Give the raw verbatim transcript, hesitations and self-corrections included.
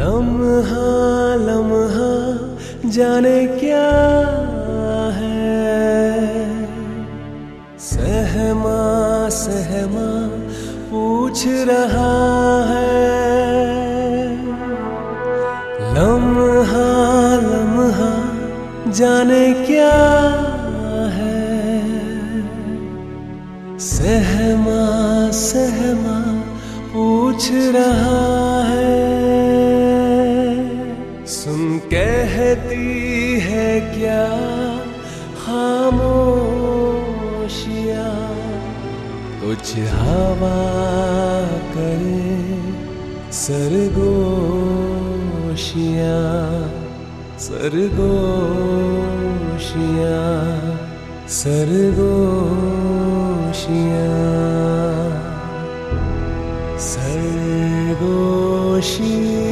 लम्हा लम्हा जाने क्या है, सहमा सहमा पूछ रहा है। लम्हा लम्हा जाने क्या है, सहमा सहमा पूछ रहा है। सुन कहती है क्या खामोशियाँ, कुछ हवा करे सरगोशियाँ, सरगोशियाँ, सरगोशियाँ, सरगोशियाँ।